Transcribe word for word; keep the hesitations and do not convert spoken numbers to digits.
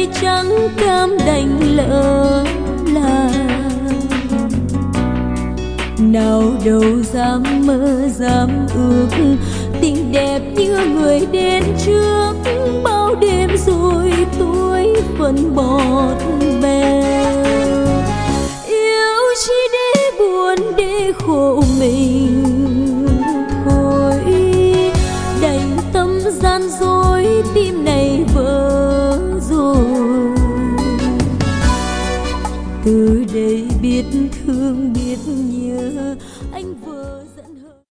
đời chẳng cam đành lỡ làng. Nào đâu dám mơ dám ước tình đẹp như người đến trước, bao đêm rồi tôi vẫn bọt bèo. Yêu chỉ để buồn để khổ mình thôi, đành tâm gian dối tim này vỡ rồi. Từ đây biết thương biết